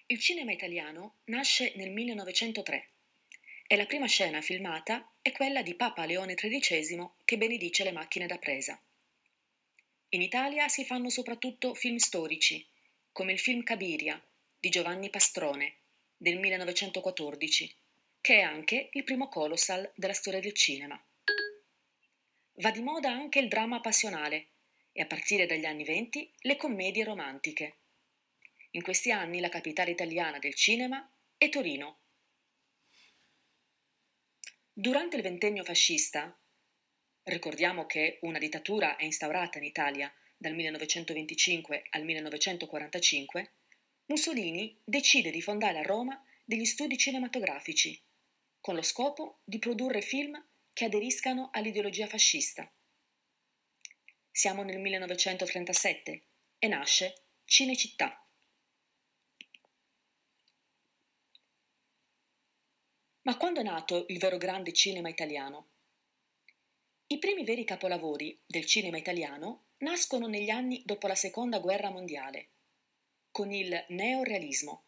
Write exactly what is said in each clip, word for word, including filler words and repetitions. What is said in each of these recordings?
Il cinema italiano nasce nel millenovecentotre e la prima scena filmata è quella di Papa Leone tredicesimo che benedice le macchine da presa. In Italia si fanno soprattutto film storici, come il film Cabiria di Giovanni Pastrone del millenovecentoquattordici, che è anche il primo colossal della storia del cinema. Va di moda anche il dramma passionale e a partire dagli anni venti le commedie romantiche. In questi anni la capitale italiana del cinema è Torino. Durante il ventennio fascista, ricordiamo che una dittatura è instaurata in Italia dal millenovecentoventicinque al millenovecentoquarantacinque, Mussolini decide di fondare a Roma degli studi cinematografici, con lo scopo di produrre film che aderiscano all'ideologia fascista. Siamo nel millenovecentotrentasette e nasce Cinecittà. Ma quando è nato il vero grande cinema italiano? I primi veri capolavori del cinema italiano nascono negli anni dopo la Seconda Guerra Mondiale, con il neorealismo.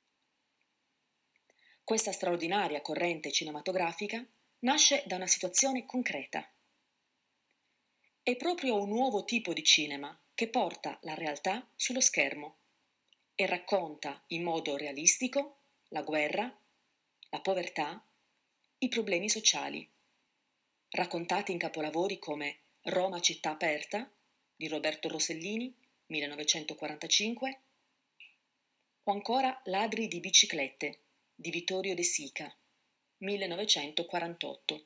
Questa straordinaria corrente cinematografica nasce da una situazione concreta. È proprio un nuovo tipo di cinema che porta la realtà sullo schermo e racconta in modo realistico la guerra, la povertà, i problemi sociali, raccontati in capolavori come Roma città aperta di Roberto Rossellini, millenovecentoquarantacinque, o ancora Ladri di biciclette di Vittorio De Sica, millenovecentoquarantotto.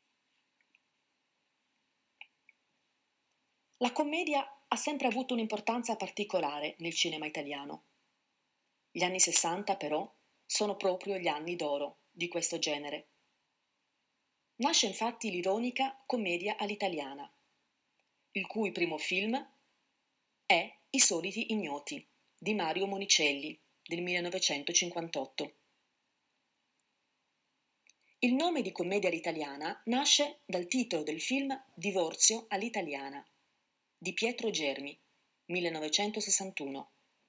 La commedia ha sempre avuto un'importanza particolare nel cinema italiano. Gli anni sessanta, però, sono proprio gli anni d'oro di questo genere. Nasce infatti l'ironica commedia all'italiana, il cui primo film è I soliti ignoti di Mario Monicelli del millenovecentocinquantotto. Il nome di commedia all'italiana nasce dal titolo del film Divorzio all'italiana di Pietro Germi, millenovecentosessantuno,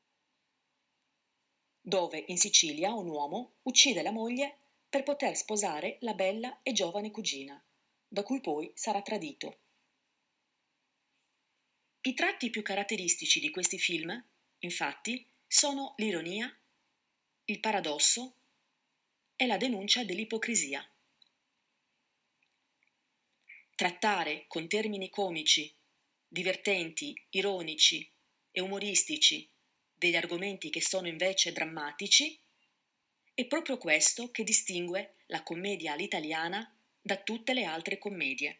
dove in Sicilia un uomo uccide la moglie per poter sposare la bella e giovane cugina, da cui poi sarà tradito. I tratti più caratteristici di questi film, infatti, sono l'ironia, il paradosso e la denuncia dell'ipocrisia. Trattare con termini comici, divertenti, ironici e umoristici degli argomenti che sono invece drammatici è proprio questo che distingue la commedia all'italiana da tutte le altre commedie.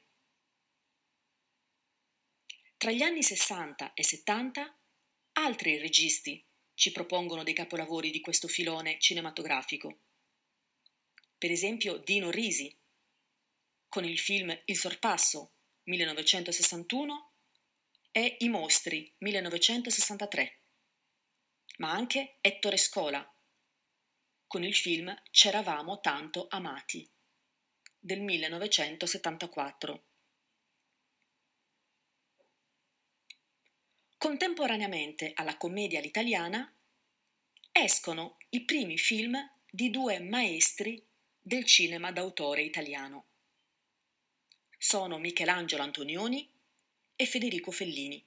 Tra gli anni sessanta e settanta, altri registi ci propongono dei capolavori di questo filone cinematografico. Per esempio Dino Risi, con il film Il sorpasso, millenovecentosessantuno, e I mostri, millenovecentosessantatré, ma anche Ettore Scola, con il film C'eravamo tanto amati, del millenovecentosettantaquattro. Contemporaneamente alla commedia all'italiana escono i primi film di due maestri del cinema d'autore italiano. Sono Michelangelo Antonioni e Federico Fellini.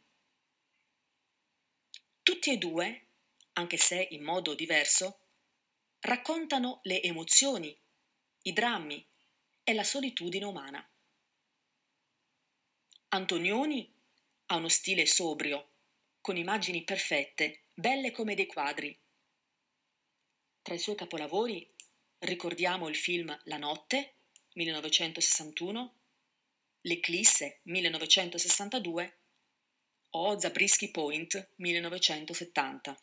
Tutti e due, anche se in modo diverso, raccontano le emozioni, i drammi e la solitudine umana. Antonioni ha uno stile sobrio, con immagini perfette, belle come dei quadri. Tra i suoi capolavori ricordiamo il film La notte, millenovecentosessantuno, L'Eclisse, millenovecentosessantadue, o Zabriskie Point, millenovecentosettanta.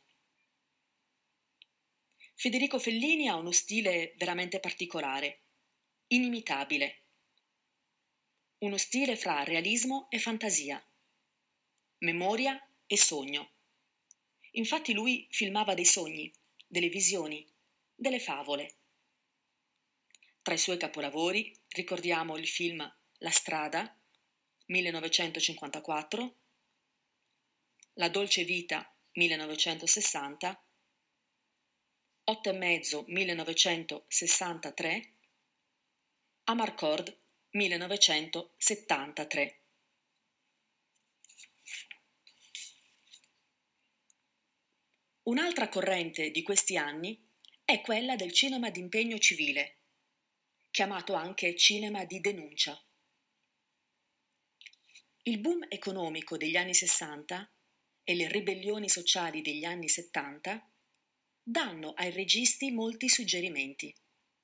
Federico Fellini ha uno stile veramente particolare, inimitabile. Uno stile fra realismo e fantasia, memoria e sogno. Infatti lui filmava dei sogni, delle visioni, delle favole. Tra i suoi capolavori ricordiamo il film La strada, millenovecentocinquantaquattro, La dolce vita, millenovecentosessanta, otto e mezzo millenovecentosessantatré, Amarcord millenovecentosettantatré. Un'altra corrente di questi anni è quella del cinema d'impegno civile, chiamato anche cinema di denuncia. Il boom economico degli anni sessanta e le ribellioni sociali degli anni settanta danno ai registi molti suggerimenti.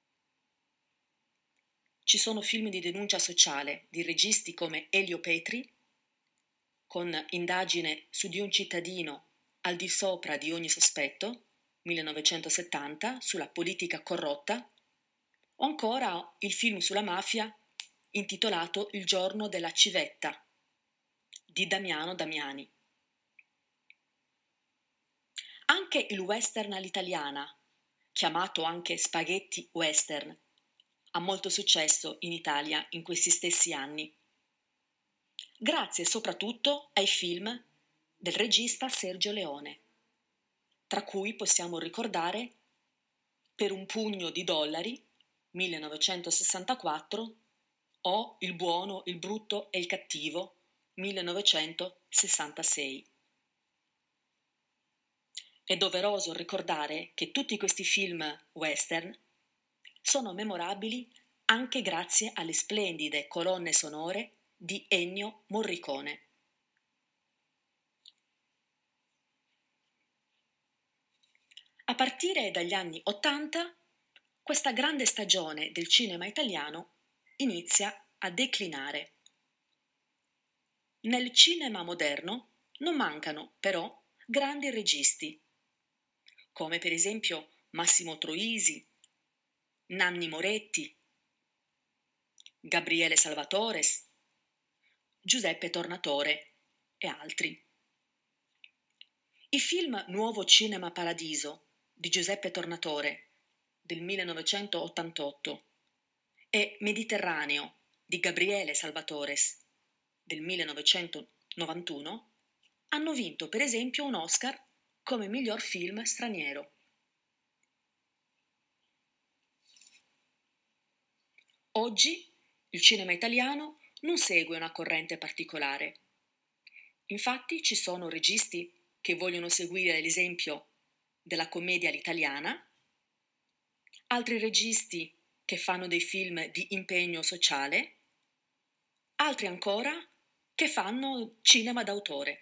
Ci sono film di denuncia sociale di registi come Elio Petri, con Indagine su di un cittadino al di sopra di ogni sospetto, millenovecentosettanta, sulla politica corrotta, o ancora il film sulla mafia intitolato Il giorno della civetta, di Damiano Damiani. Anche il western all'italiana, chiamato anche spaghetti western, ha molto successo in Italia in questi stessi anni, grazie soprattutto ai film del regista Sergio Leone, tra cui possiamo ricordare Per un pugno di dollari, millenovecentosessantaquattro, o Il buono, il brutto e il cattivo, millenovecentosessantasei. È doveroso ricordare che tutti questi film western sono memorabili anche grazie alle splendide colonne sonore di Ennio Morricone. A partire dagli anni Ottanta, questa grande stagione del cinema italiano inizia a declinare. Nel cinema moderno non mancano, però, grandi registi, come per esempio Massimo Troisi, Nanni Moretti, Gabriele Salvatores, Giuseppe Tornatore e altri. I film Nuovo Cinema Paradiso di Giuseppe Tornatore del millenovecentottantotto e Mediterraneo di Gabriele Salvatores del millenovecentonovantuno hanno vinto per esempio un Oscar come miglior film straniero. Oggi il cinema italiano non segue una corrente particolare. Infatti ci sono registi che vogliono seguire l'esempio della commedia all'italiana, altri registi che fanno dei film di impegno sociale, altri ancora che fanno cinema d'autore.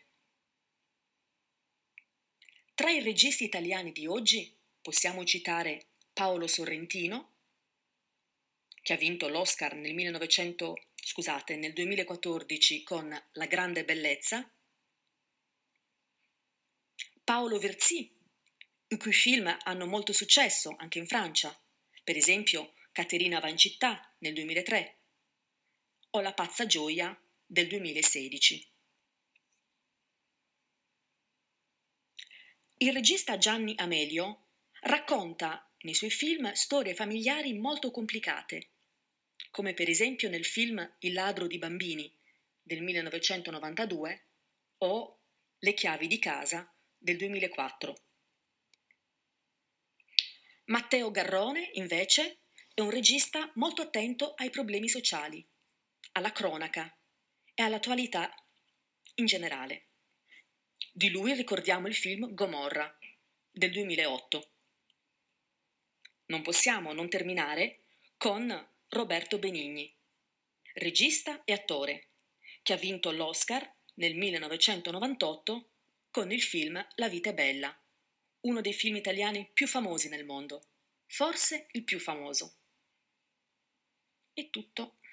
Tra i registi italiani di oggi possiamo citare Paolo Sorrentino, che ha vinto l'Oscar nel millenovecento, scusate, nel duemilaquattordici con La grande bellezza, Paolo Virzì, i cui film hanno molto successo anche in Francia, per esempio Caterina va in città nel duemilatré o La pazza gioia del duemilasedici. Il regista Gianni Amelio racconta nei suoi film storie familiari molto complicate, come per esempio nel film Il ladro di bambini del millenovecentonovantadue o Le chiavi di casa del duemilaquattro. Matteo Garrone, invece, è un regista molto attento ai problemi sociali, alla cronaca e all'attualità in generale. Di lui ricordiamo il film Gomorra del duemilaotto. Non possiamo non terminare con Roberto Benigni, regista e attore, che ha vinto l'Oscar nel millenovecentonovantotto con il film La vita è bella, uno dei film italiani più famosi nel mondo, forse il più famoso. È tutto.